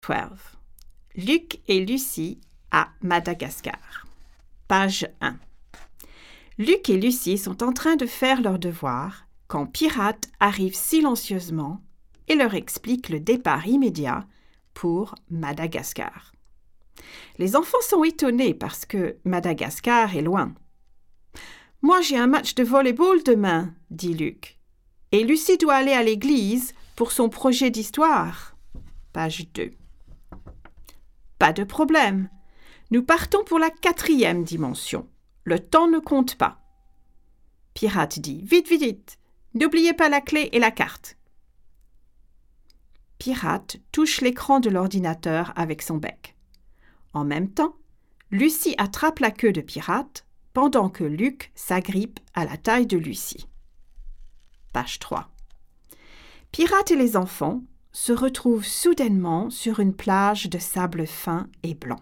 12. Luc et Lucie à Madagascar. Page 1. Luc et Lucie sont en train de faire leurs devoirs quand Pirate arrive silencieusement et leur explique le départ immédiat pour Madagascar. Les enfants sont étonnés parce que Madagascar est loin. « Moi, j'ai un match de volley-ball demain, » dit Luc. « Et Lucie doit aller à l'église pour son projet d'histoire. » Page 2. Pas de problème. Nous partons pour la 4e dimension. Le temps ne compte pas. Pirate dit « Vite, vite, vite. N'oubliez pas la clé et la carte. » Pirate touche l'écran de l'ordinateur avec son bec. En même temps, Lucie attrape la queue de Pirate pendant que Luc s'agrippe à la taille de Lucie. Page 3. Pirate et les enfants se retrouvent soudainement sur une plage de sable fin et blanc.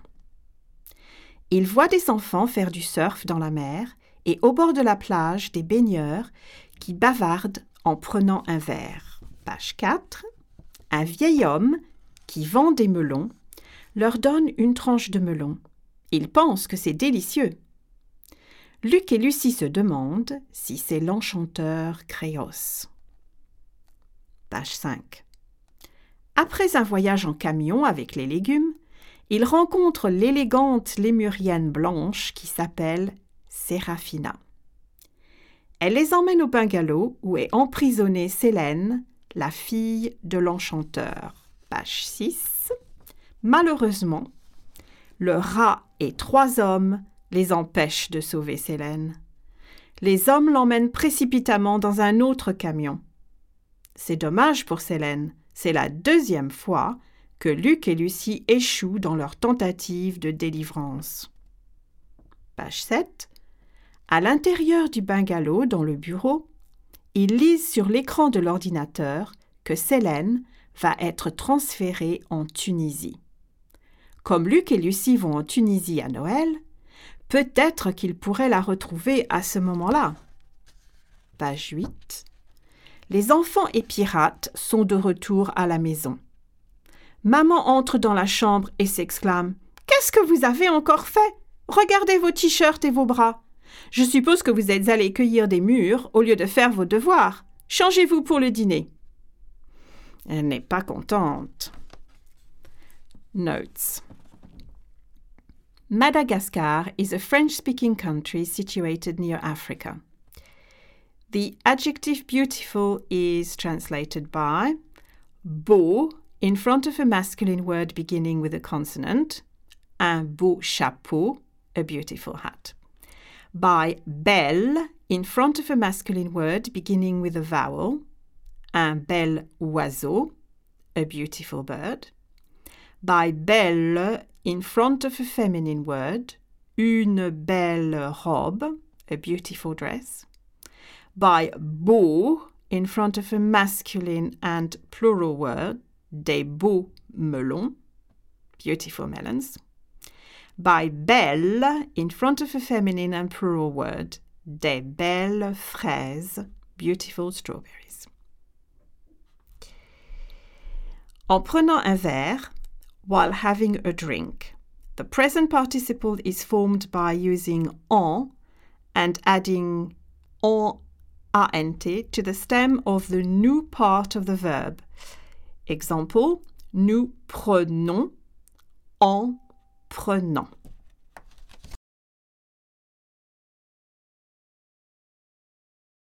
Ils voient des enfants faire du surf dans la mer et au bord de la plage des baigneurs qui bavardent en prenant un verre. Page 4. Un vieil homme qui vend des melons leur donne une tranche de melon. Ils pensent que c'est délicieux. Luc et Lucie se demandent si c'est l'enchanteur Créos. Page 5. Après un voyage en camion avec les légumes, ils rencontrent l'élégante lémurienne blanche qui s'appelle Séraphina. Elle les emmène au bungalow où est emprisonnée Célène, la fille de l'enchanteur. Page 6. Malheureusement, le rat et 3 hommes les empêchent de sauver Célène. Les hommes l'emmènent précipitamment dans un autre camion. C'est dommage pour Célène. C'est la 2e fois que Luc et Lucie échouent dans leur tentative de délivrance. Page 7. À l'intérieur du bungalow, dans le bureau, ils lisent sur l'écran de l'ordinateur que Célène va être transférée en Tunisie. Comme Luc et Lucie vont en Tunisie à Noël, peut-être qu'ils pourraient la retrouver à ce moment-là. Page 8. Les enfants et Pirate sont de retour à la maison. Maman entre dans la chambre et s'exclame « Qu'est-ce que vous avez encore fait? Regardez vos t-shirts et vos bras. Je suppose que vous êtes allés cueillir des mûres au lieu de faire vos devoirs. Changez-vous pour le dîner. » Elle n'est pas contente. Notes. Madagascar is a French-speaking country situated near Africa. The adjective beautiful is translated by beau in front of a masculine word beginning with a consonant, un beau chapeau, a beautiful hat. By belle in front of a masculine word beginning with a vowel, un bel oiseau, a beautiful bird. By belle in front of a feminine word, une belle robe, a beautiful dress. By beau in front of a masculine and plural word, des beaux melons, beautiful melons. By belle in front of a feminine and plural word, des belles fraises, beautiful strawberries. En prenant un verre, while having a drink. The present participle is formed by using en and adding ant to the stem of the nous part of the verb. Example, nous prenons en prenant.